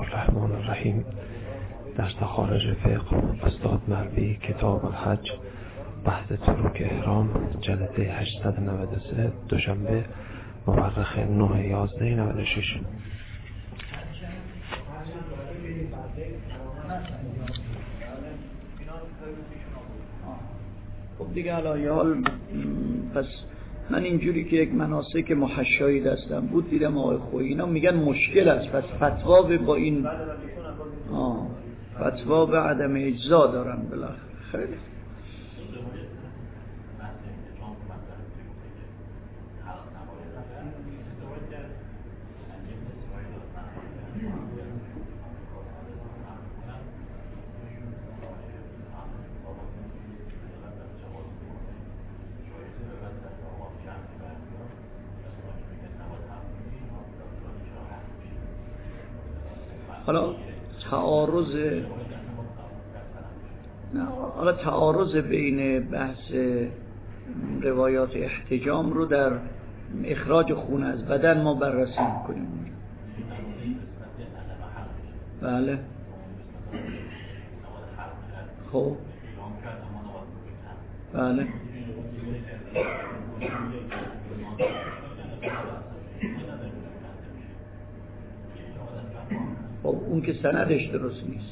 الرحمن الرحیم. درس خارج فقه استاد مروی، کتاب الحج، بحث ترک احرام، جلسه 893، دوشنبه مورخ 9/11/96. خب دیگه علی حال پس من اینجوری که یک مناسک محشایی دستم بود دیدم آقای خویی اینا میگن مشکل است، پس فتوا با این فتوا به عدم اجزا دارن بالاخره. خیلی حالا تعارض بین بحث روایات احتجام رو در اخراج خون از بدن ما بررسی میکنیم. بله خب بله خب اون که سندش درست نیست.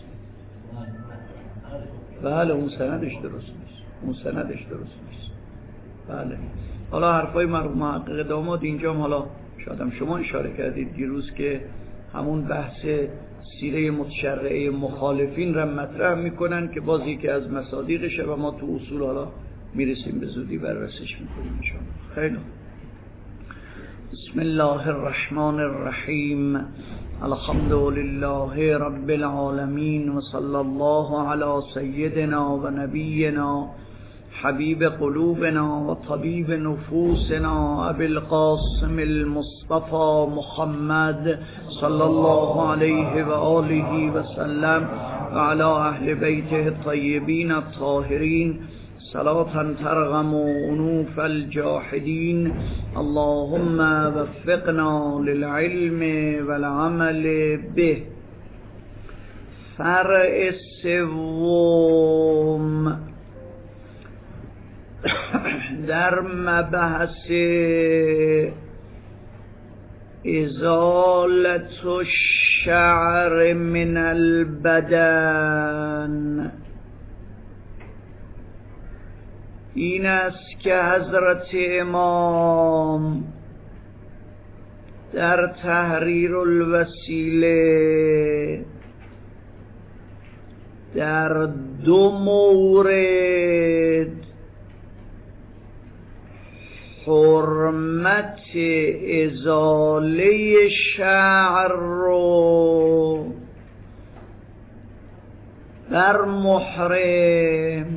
بله اون سندش درست نیست. بله حالا حرفای مرحوم محقق داماد اینجا هم حالا شاید هم شما اشاره کردید دیروز که همون بحث سیره متشرعه مخالفین را مطرح میکنن که بازی که از مصادیقشه و ما تو اصول حالا میرسیم به زودی بررسیش میکنیم انشاءالله. خیلی بسم الله الرحمن الرحیم. الحمد لله رب العالمین و صلی الله علی سیدنا و نبینا حبیب قلوبنا و طبیب نفوسنا ابی القاسم المصطفى محمد صلی الله علیه و آله و سلم و علی اهل بیته الطیبین الطاهرین صلاة ترغم انوف الجاحدین. اللهم وفقنا للعلم والعمل به. فرع سوم در مبحث ازالت الشعر من البدن این است که حضرت امام در تحریر الوسیله در 2 مورد حرمت ازاله شعر رو در محرم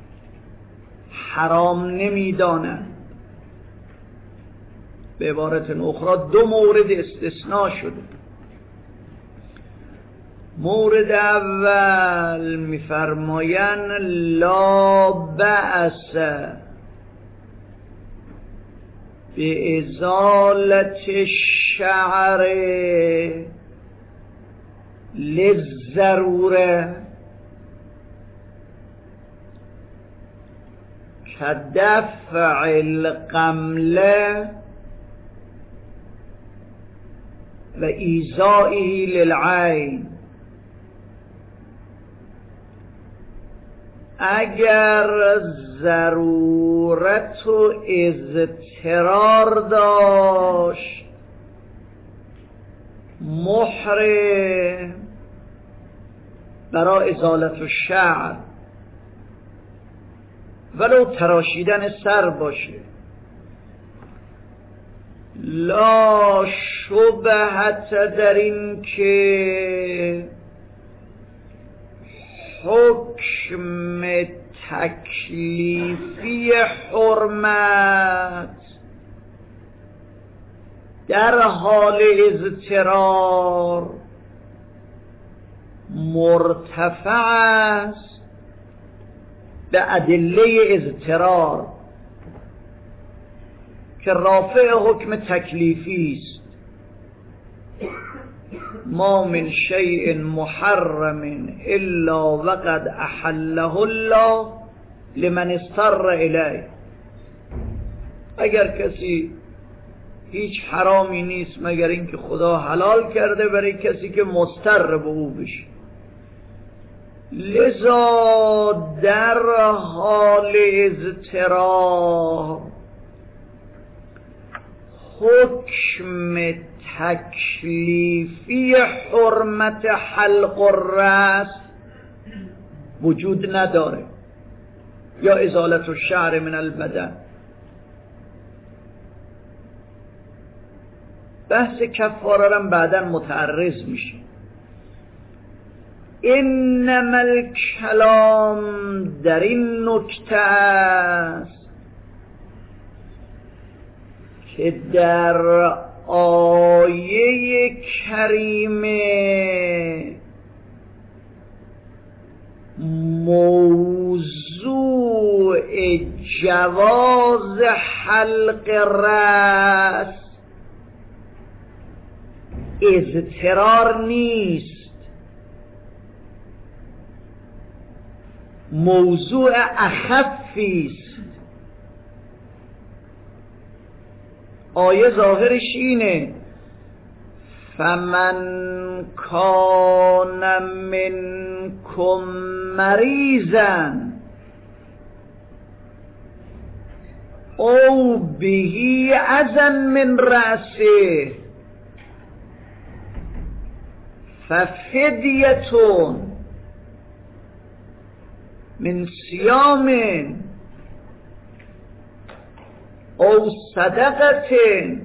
حرام نمیدانند. به عبارت اخرى 2 مورد استثناء شده. مورد اول میفرمایند لا بأس به ازالت الشعر للضروره كدفع القمله و ایذائه للعین. اگر ضرورت و اضطرار داشت محرم برای ازالت الشعر ولو تراشیدن سر باشه، لا شبهت در این که حکم تکلیفی حرمت در حال اضطرار مرتفع است به ادله اضطرار که رافع حکم تکلیفی است. ما من شیء محرم الا وقد احله الله لمن اضطر الیه. اگر کسی هیچ حرامی نیست مگر اینکه خدا حلال کرده برای کسی که مضطر به او بشه. لذا در حال اضطرار حکم تکلیفی حرمت حلق الرأس وجود نداره یا ازالت الشعر من البدن. بحث کفاره هم بعداً متعرض میشه. انما الکلام در این نکته است که در آیه کریمه موضوع جواز حلق رأس اضطرار نیست، موضوع اخفی است. آیه ظاهرش اینه فمن کان منکم مریضا او بهی اذى من رأسه ففدیتون من صیام او صدقه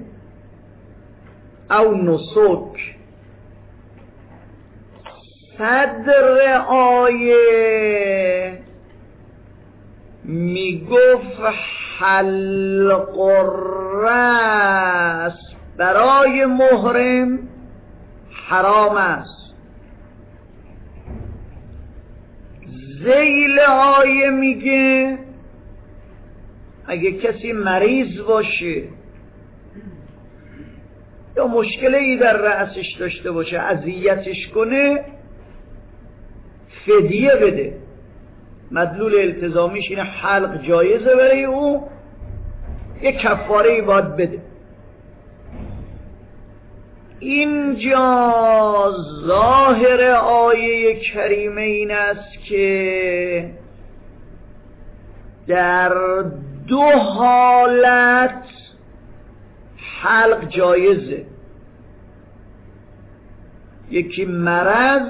او نسک. صدر آیه میگفت حلق الرأس برای محرم حرام است. ذیل آیه میگه اگه کسی مریض باشه یا مشکلی در رأسش داشته باشه اذیتش کنه فدیه بده. مدلول التزامیش اینه حلق جایزه برای او، یه کفاره باید بده. اینجا ظاهر آیه کریمه این است که در دو حالت حلق جایزه، یکی مرض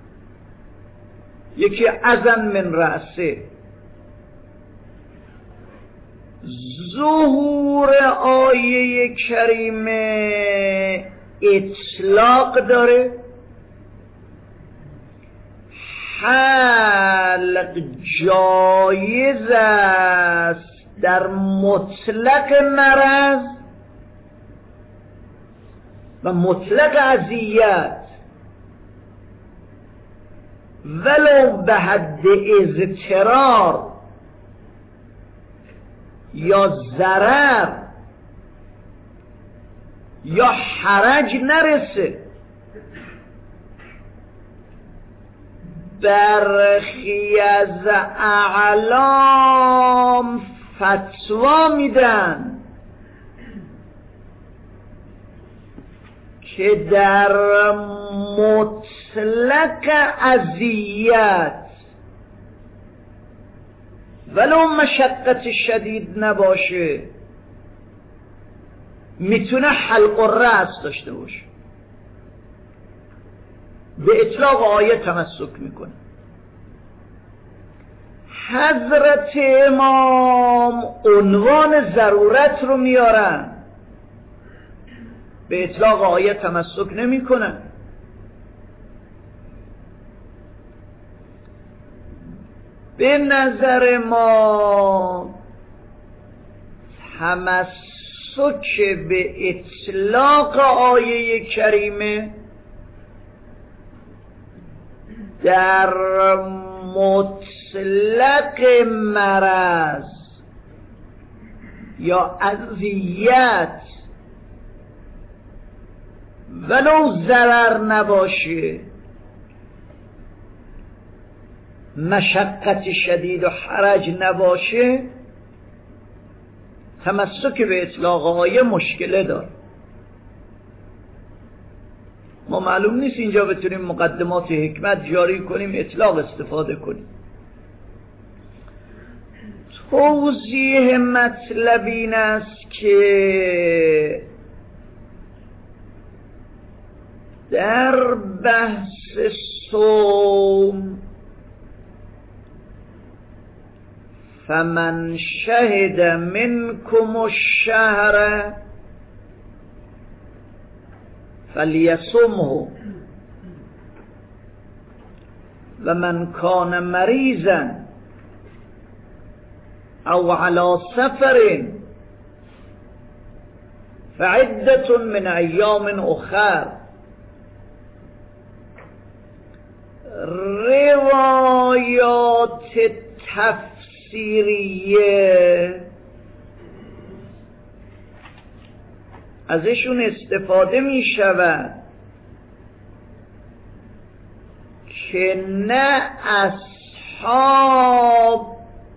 یکی اذى من رأسه. ظهور آیه کریمه اطلاق داره، حلق جایز است در مطلق مرض و مطلق اذیت ولو به حد اضطرار یا ضرر یا حرج نرسه. برخی از اعلام فتوا میدن که در مطلق اذیت ولو مشقت شدید نباشه میتونه حلق الرأس داشته باشه. به اطلاق آیه تمسک میکنه. حضرت امام عنوان ضرورت رو میارن، به اطلاق آیه تمسک نمیکنن. به نظر ما تمسک به اطلاق آیه کریمه در مطلق مرض یا اذیت ولو ضرر نباشه، مشقت شدید و حرج نباشه، تمسک به اطلاق آیه مشکله داره. ما معلوم نیست اینجا بتونیم مقدمات حکمت جاری کنیم، اطلاق استفاده کنیم. توضیح مطلب این است که در بحث صوم فمن شهد منکم الشهر فلیصمه و من کان مریضا او علی سفر فعدة من ایام اخر. روایات تفسیریه ازشون استفاده می شود که نه اصحاب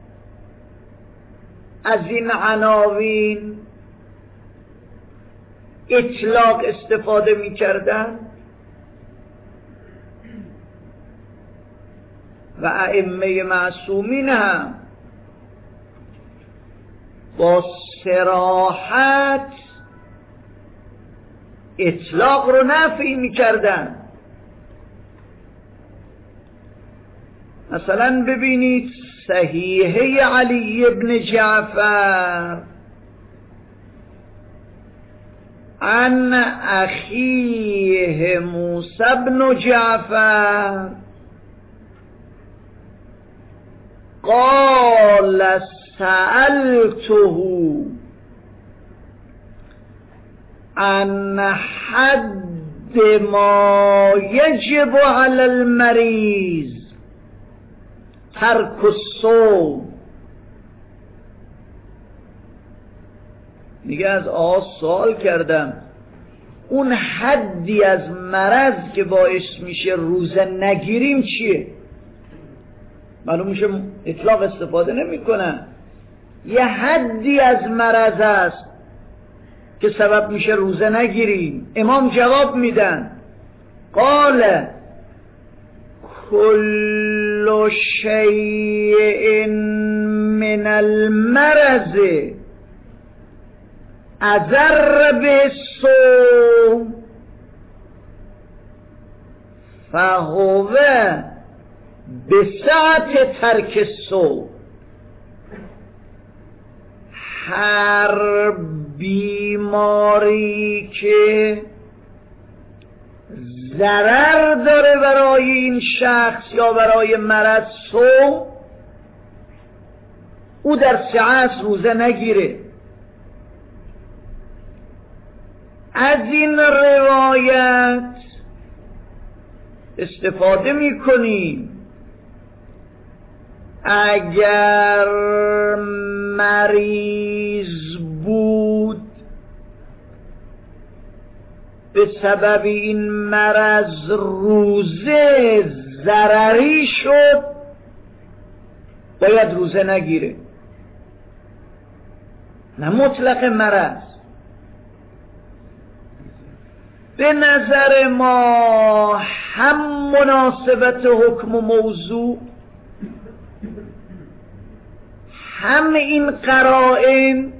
از این عناوین اطلاق استفاده می کردن و ائمه معصومین هم با صراحت اطلاق رو نفی می‌کردن. مثلا ببینید صحیحه علی ابن جعفر عن اخیه موسی بن جعفر قال سألته عن حد ما يجب على المريض ترك الصوم. میگه از سوال کردم اون حدی از مرض که باعث میشه روزه نگیریم چیه؟ معلوم میشه اطلاق استفاده نمی کنن. یه حدی از مرض است که سبب میشه روزه نگیریم. امام جواب میدن قال كل شيء من المرض اضر بالصوم فهو بساعت ترک الصوم. هر بیماری که ضرر داره برای این شخص یا برای مرض صوم، او در ساعت روزه نگیره. از این روایت استفاده میکنیم اگر مریض بود به سبب این مرض روزه ضرری شد باید روزه نگیره، نه مطلق مرض. به نظر ما هم مناسبت حکم موضوع هم این قرائن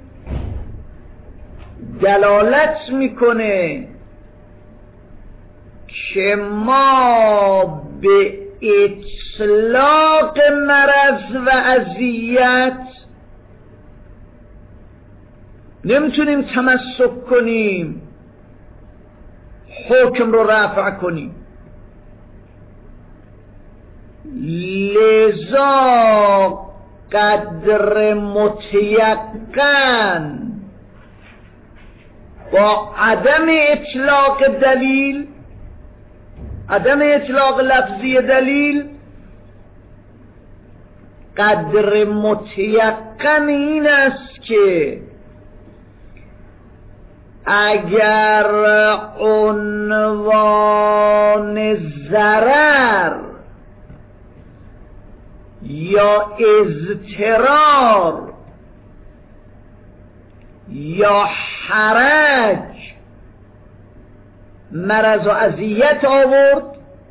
دلالت میکنه که ما به اطلاق مرض و اذیت نمیتونیم تمسک کنیم، حکم رو رفع کنیم. لذا قدر متیقن با عدم اطلاق دلیل، عدم اطلاق لفظی دلیل، قدر متیقن این است که اگر عنوان ضرر یا اضطرار یا حرج مرض و اذیت آورد،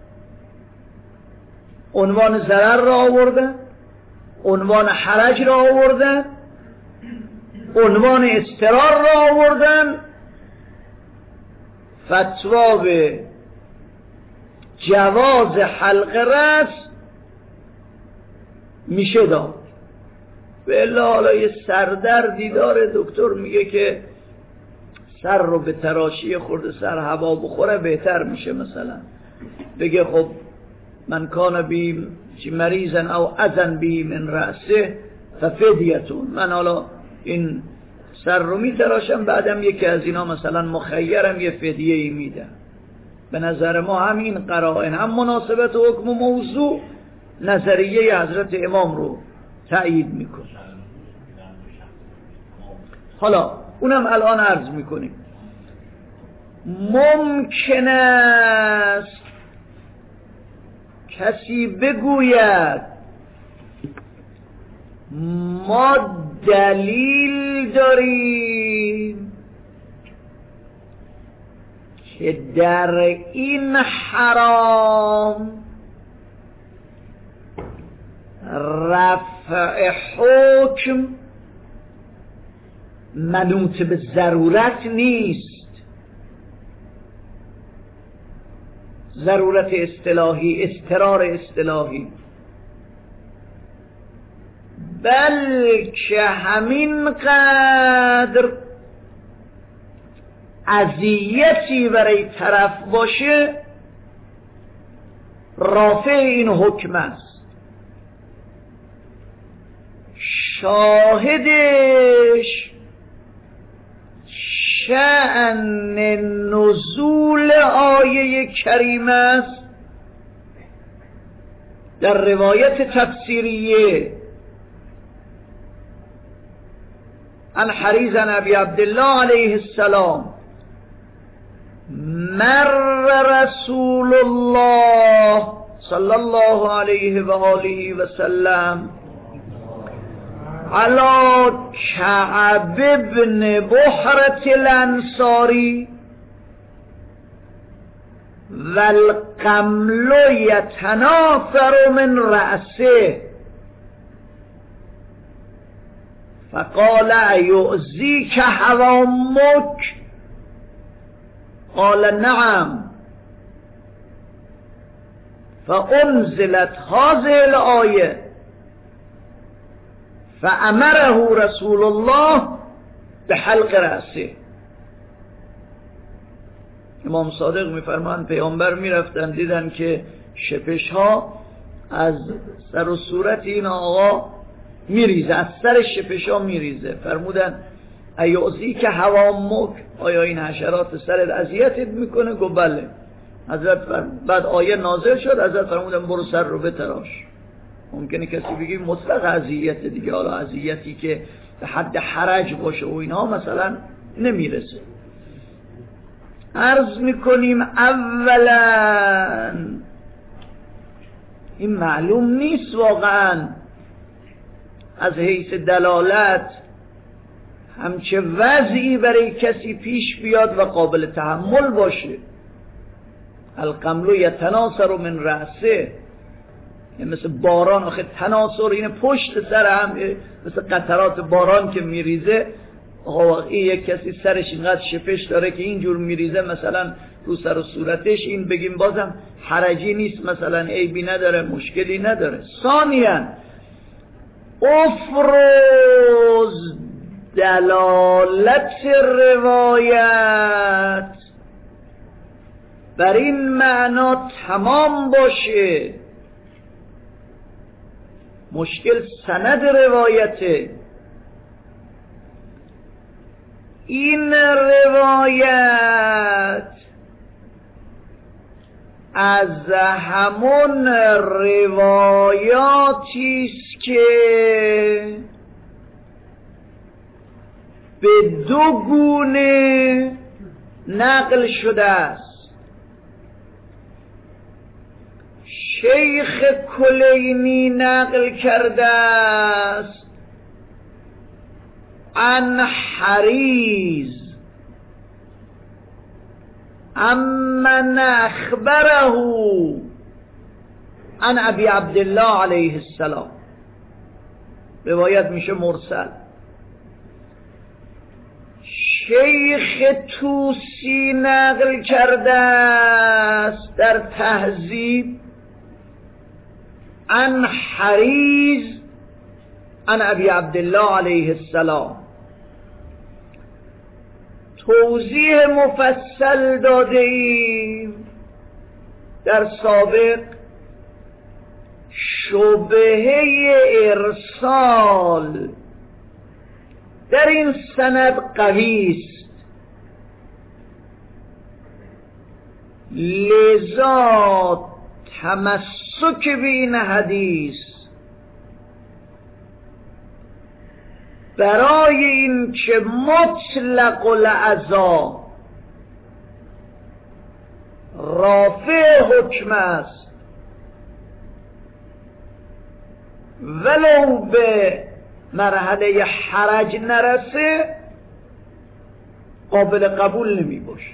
عنوان ضرر را آوردن، عنوان حرج را آوردن، عنوان اضطرار را آوردن، فتوا به جواز حلق رأس میشه داد. به الا حالا یه سردردی داره، دکتر میگه که سر رو به تراشی خورده، سر هوا بخوره بهتر میشه، مثلا بگه خب من کان بی مریضن او اذن بی من رأسه ففدیتون، من حالا این سر رو میتراشم، بعدم یکی از اینا مثلا مخیرم یه فدیه‌ای میدم. به نظر ما همین قرائن هم مناسبت حکم و موضوع نظریه حضرت امام رو تأیید میکنه. حالا اونم الان عرض میکنیم. ممکن است کسی بگوید ما دلیل داریم که در این حرام رفع حکم منوط به ضرورت نیست، ضرورت اصطلاحی، اضطرار اصطلاحی، بلکه همین قدر اذیتی برای طرف باشه رافع این حکم است. شاهدش شأن نزول آیه کریمه است در روایت تفسیریه عن حریز عن ابی عبدالله علیه السلام مر رسول الله صلی الله علیه و آله و سلم علی کعب ابن بحرة الانصاری والقمل یتنافر من رأسه فقال یؤذیک حرامک قال نعم فانزلت هذه الآیه فامره رسول الله به حلق رأسه. امام صادق میفرمایند پیامبر میرفتن دیدن که شپش ها از سر و صورت این آقا میریزه، از سر شپش ها میریزه. فرمودن ایعزی که هوامک، آیا این حشرات سرت اذیتت میکنه؟ گفت بله. حضرت بعد آیه نازل شد، حضرت فرمودن برو سر رو بتراش. ممکنه کسی بگه مطلق اذیت دیگه، حالا اذیتی که به حد حرج باشه و اینها مثلا نمیرسه. عرض میکنیم اولا این معلوم نیست واقعا از حیث دلالت همچه وضعی برای کسی پیش بیاد و قابل تحمل باشه. القمل یتناثر من رأسه، یعنی مثل باران، آخه تناثر این پشت سر هم مثل قطرات باران که میریزه. این یک کسی سرش اینقدر شپش داره که اینجور میریزه مثلا رو سر و صورتش، این بگیم بازم حرجی نیست، مثلا عیبی نداره، مشکلی نداره. ثانیاً افروز دلالت روایت بر این معنا تمام باشه. مشکل سند روایته. این روایت از همون روایاتی است که به دو گونه نقل شده است. شیخ کلینی نقل کرده است عن حریز امن اخبره عن ابی عبدالله علیه السلام. روایت میشه مرسل. شیخ توسی نقل کرده است در تهذیب عن حریز عن ابی عبدالله علیه السلام. توضیح مفصل داده ایم در سابق. شبهه ارسال در این سند قوی است، لذا تمسک به این حدیث برای این که مطلق العزا رافع حکم است ولو به مرحله حرج نرسه قابل قبول نمی باشه.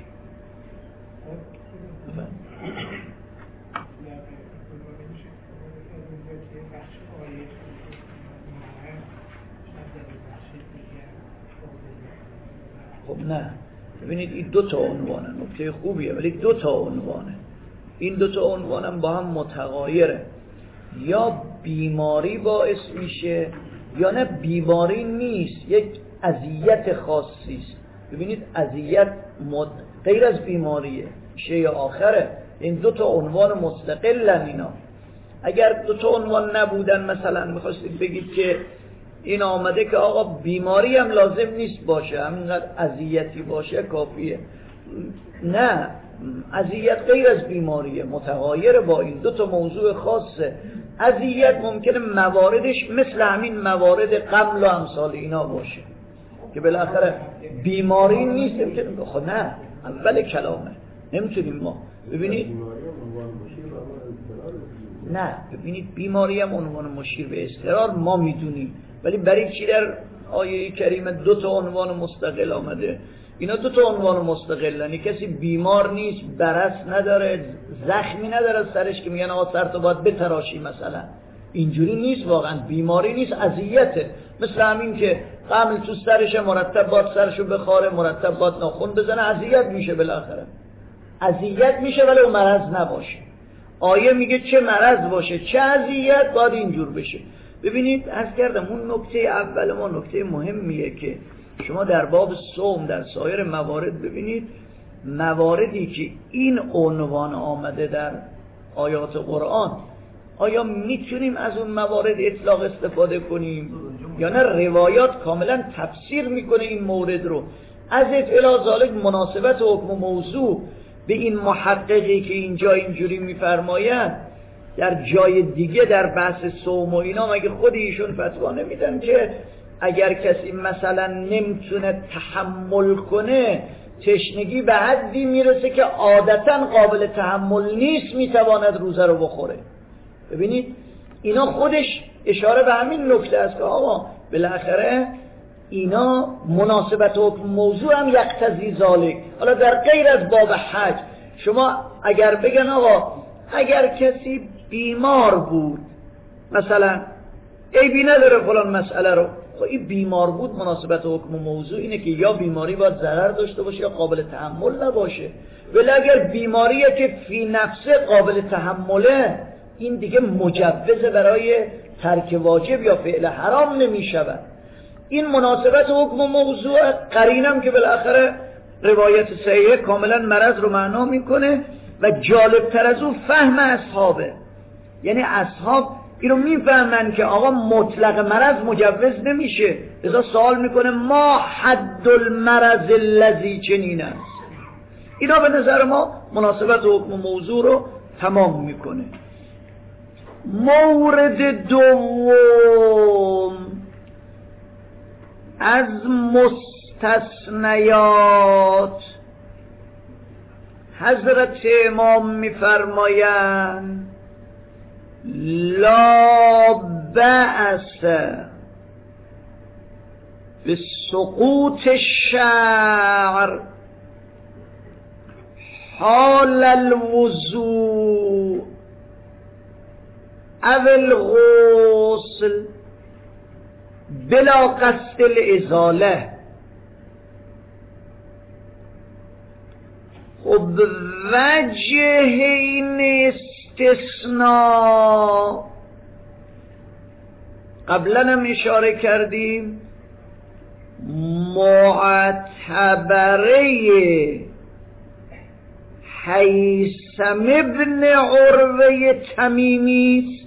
خب نه، ببینید این دو تا عنوانه، نکته خوبیه ولی دو تا عنوانه. این دو تا عنوانم با هم متغایره. یا بیماری باعث میشه یا نه بیماری نیست، یک اذیت خاصی است. ببینید اذیت غیر از بیماریه، شیء آخره. این دو تا عنوان مستقلن اینا. اگر دو تا عنوان نبودن، مثلا میخواستید بگید که این آمده که آقا بیماری هم لازم نیست باشه، همینقدر اذیتی باشه کافیه. نه، اذیت غیر از بیماریه، متغایر با این دو تا موضوع خاصه. اذیت ممکنه مواردش مثل همین موارد قمل و امثال اینا باشه که بالاخره بیماری نیست. نمیتونیم خب نه، اول کلامه نمیتونیم ما ببینید. نه ببینید، بیماری هم عنوان مشیر به اضطرار ما میدونیم، ولی برای چی در آیه کریمه دو تا عنوان مستقل آمده؟ اینا دو تا عنوان مستقل، یعنی کسی بیمار نیست، برس نداره، زخمی نداره سرش که میگن آقا سرتو باید بتراشی مثلا. اینجوری نیست، واقعا بیماری نیست، اذیته. مثل همین که قمل تو سرش، مرتب باید سرشو بخاره، مرتب باید ناخن بزنه، اذیت میشه بالاخره. اذیت میشه ولی اون مرض نباشه. آیه میگه چه مرض باشه چه اذیت باید اینجور بشه. ببینید عرض کردم اون نکته اول ما نکته مهمیه که شما در باب صوم در سایر موارد ببینید، مواردی که این عنوان آمده در آیات قرآن، آیا میتونیم از اون موارد اطلاق استفاده کنیم یا نه؟ روایات کاملا تفسیر میکنه این مورد رو. از اطلاع ذالک مناسبت حکم و موضوع به این محققی که اینجا اینجوری میفرماید، در جای دیگه در بحث صوم و اینا مگه خود ایشون فتوا نمیدن که اگر کسی مثلا نمیتونه تحمل کنه، تشنگی به حدی میرسه که عادتا قابل تحمل نیست، میتواند روزه رو بخوره؟ ببینید اینا خودش اشاره به همین نکته است که آقا بالاخره اینا مناسبت و موضوع هم یقتضی ذالک. حالا در غیر از باب حج شما اگر بگن آقا اگر کسی بیمار بود مثلا عیبی نداره فلان مسئله رو، خب این بیمار بود، مناسبت حکم و موضوع اینه که یا بیماری باید ضرر داشته باشه یا قابل تحمل نباشه. ولی اگر بیماریه که فی نفسه قابل تحمله، این دیگه مجوز برای ترک واجب یا فعل حرام نمی شود. این مناسبت حکم و موضوع قرینم که بالاخره روایت صحیحه کاملا مرض رو معنا میکنه و جالب تر از اون فهم اصحابه. یعنی اصحاب اینو میفهمن که آقا مطلق مرض مجوز نمیشه، لذا سوال میکنه ما حد المرض الذی چنین است. اینا به نظر ما مناسبت حکم و موضوع رو تمام میکنه. مورد دوم از مستثنیات حضرت امام میفرمایند لا بأس به سقوط الشعر حال الوضوء او الغسل بلا قصد الازاله. خب وجه این استثناء قبلا هم اشاره کردیم، معتبره هیثم ابن عروه تمیمی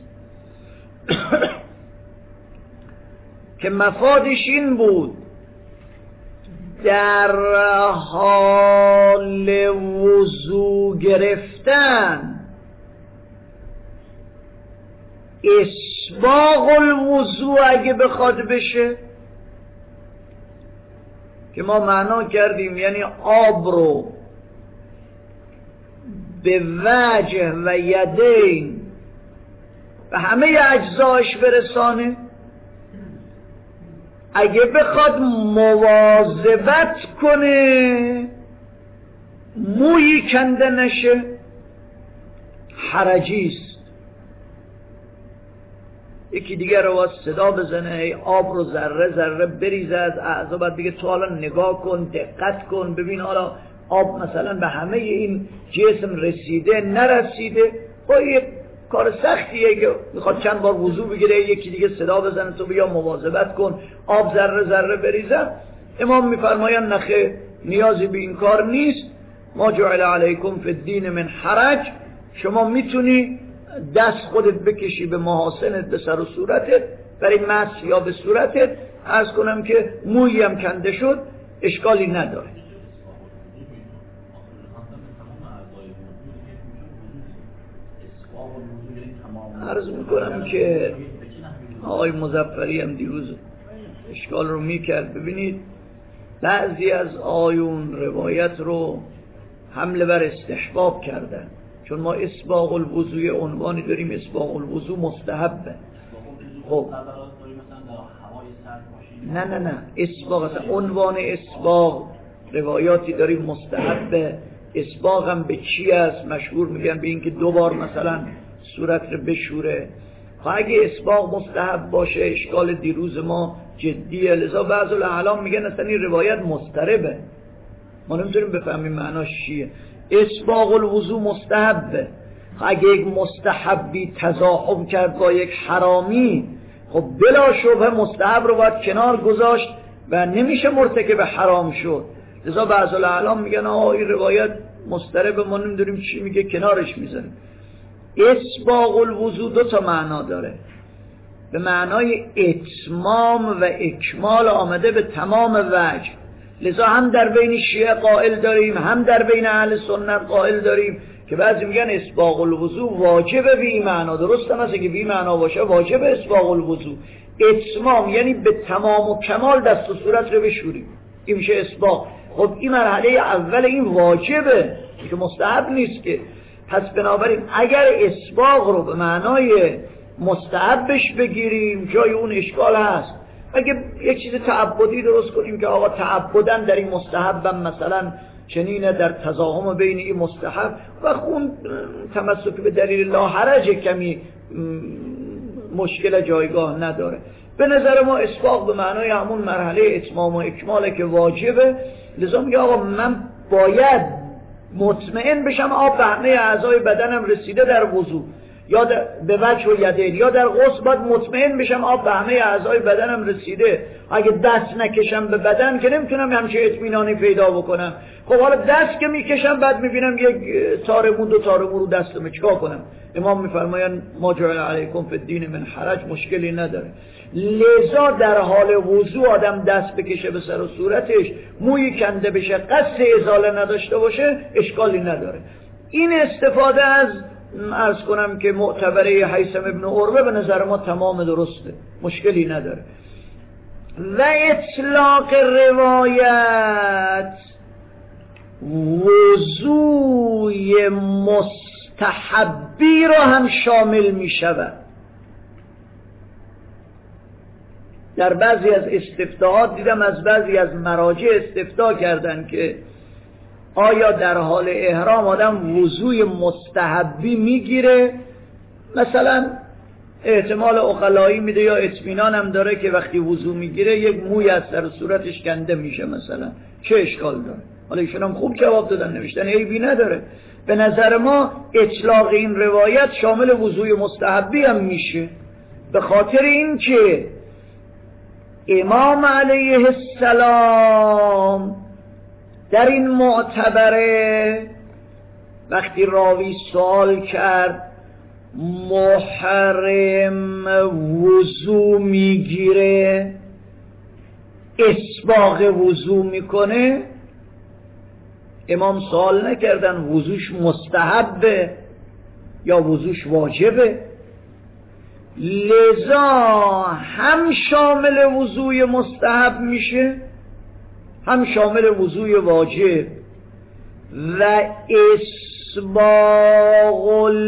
که مفادش این بود در حال وضو گرفتن اسباغ الوضو اگه بخواد بشه، که ما معنا کردیم یعنی آب رو به وجه و یدین و همه اجزاش برسانه، اگه بخواد مواظبت کنه مویی کنده نشه حرجیست. یکی دیگر رو صدا بزنه ای آب رو ذره ذره بریزه از اعضا، بعد دیگه تو حالا نگاه کن، دقت کن، ببین حالا آب مثلا به همه این جسم رسیده نرسیده. خب یه کار سختیه که میخواد چند بار وضو بگیره، یکی دیگه صدا بزنه تو بیا مواظبت کن آب ذره ذره بریزه. امام میفرماین نخه، نیازی به این کار نیست. ما جعل علیکم فی الدین من حرج، شما میتونی دست خودت بکشی به محاسنت، به سر و صورتت، برای مسح یا به صورتت، عرض کنم که مویی هم کنده شد اشکالی نداره. عرض میکنم که آقای مظفری هم دیروز اشکال رو میکرد. ببینید بعضی از آیون روایت رو حمله بر استحباب کردن، چون ما اسباغ الوضوی عنوانی داریم، اسباغ الوضو مستحبه. خب نه اسباغ اصلا عنوان اسباغ روایاتی داریم مستحبه. اسباغ هم به چی است؟ مشهور میگن به این که 2 بار مثلا صورت رو بشوره. اگه اسباغ مستحب باشه اشکال دیروز ما جدیه، لذا بعض الاعلام میگن اصلا این روایت مضطربه، ما نمیتونیم بفهمیم معناش چیه. اسباغ الوضو مستحبه. اگه یک مستحبی تزاحم کرد با یک حرامی، خب بلا شبه مستحب رو باید کنار گذاشت و نمیشه مرتکب حرام شد. لذا بعض الاعلام میگن این روایت مضطربه، ما نمیدونیم چی میگه، کنارش میذاریم. اسباغ الوضو 2 تا معنا داره. به معنای اتمام و اکمال، آمده به تمام وجه. لذا هم در بین شیعه قائل داریم، هم در بین اهل سنت قائل داریم که بعضی میگن اسباغ الوضو واجبه به این معنا. درست هم هست که به این معنا باشه واجبه اسباغ الوضو. اتمام یعنی به تمام و کمال دست و صورت رو بشوریم، این میشه اسباغ. خب این مرحله اول این واجبه که مستحب نیست که. پس بنابراین اگر اسباغ رو به معنای مستحبش بگیریم جای اون اشکال هست. اگه یک چیز تعبدی درست کنیم که آقا تعبدن در این مستحبم مثلا چنینه، در تضاهم بین این مستحب و خون تمسک به دلیل لا حرج کمی مشکل جایگاه نداره. به نظر ما اسباغ به معنای همون مرحله اتمام و اکماله که واجبه. لذا میگه آقا من باید مطمئن بشم آب به همه اعضای بدنم رسیده در وضو یا به وجه و یدین، یا در غسل باید مطمئن بشم آب به همه اعضای بدنم رسیده. اگه دست نکشم به بدن که نمیتونم همچه اطمینانی پیدا بکنم. خب حالا دست که میکشم بعد میبینم یک تار مو 2 تار مو رو دستم، چیکار کنم؟ امام میفرمایند ما جعل علیکم فی الدین من حرج، مشکلی نداره. لذا در حال وضو آدم دست بکشه به سر و صورتش، موی کنده بشه، قصد ازاله نداشته باشه، اشکالی نداره. این استفاده از عرض کنم که معتبره هیثم ابن عروه به نظر ما تمام درسته، مشکلی نداره. و اطلاق روایت وضوی مستحبی را هم شامل می شود. در بعضی از استفتاءات دیدم از بعضی از مراجع استفتاء کردن که آیا در حال احرام آدم وضوی مستحبی میگیره؟ مثلا احتمال عقلایی میده یا اطمینان هم داره که وقتی وضو میگیره یک موی از سر صورتش کنده میشه مثلا، چه اشکال داره؟ حالا ایشون هم خوب جواب دادن، نوشتن عیبی نداره. به نظر ما اطلاق این روایت شامل وضوی مستحبی هم میشه، به خاطر این که امام علیه السلام در این معتبره وقتی راوی سوال کرد محرم وضو میگیره اسباغ وضو میکنه، امام سوال نکردن وضوش مستحبه یا وضوش واجبه، لذا هم شامل وضوی مستحب میشه هم شامل وضوی واجب. و اسباغ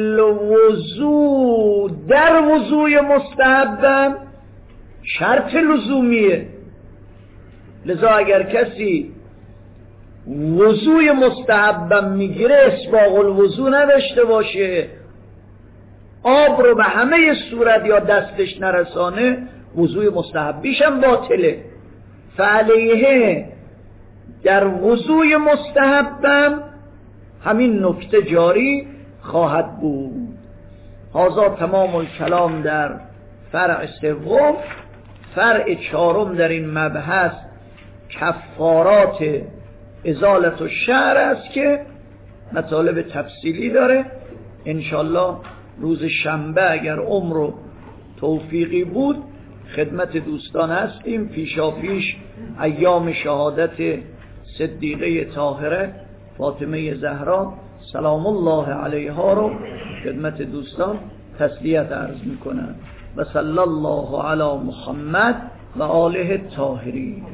الوضو در وضوی مستحب شرط لزومیه، لذا اگر کسی وضوی مستحب میگیره اسباغ الوضو نداشته باشه، آب رو به همه صورت یا دستش نرسانه، وضوی مستحبیش هم باطله. فعلیه در وضوی مستحبم همین نکته جاری خواهد بود. هذا تمام الکلام در فرع سوم. فرع چهارم در این مبحث کفارات ازالت الشعر است که مطالب تفصیلی داره. انشالله روز شنبه اگر عمر و توفیقی بود خدمت دوستان هستیم. پیشاپیش ایام شهادت صدیقه طاهره فاطمه زهرا سلام الله علیها رو خدمت دوستان تسلیت عرض میکنند. و صلی الله علی محمد و آله الطاهرین.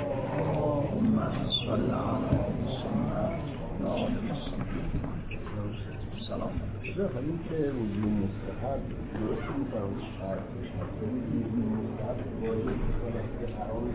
همین که وضو مستحب درست میفرمایید شرط مستحب واجب که حرام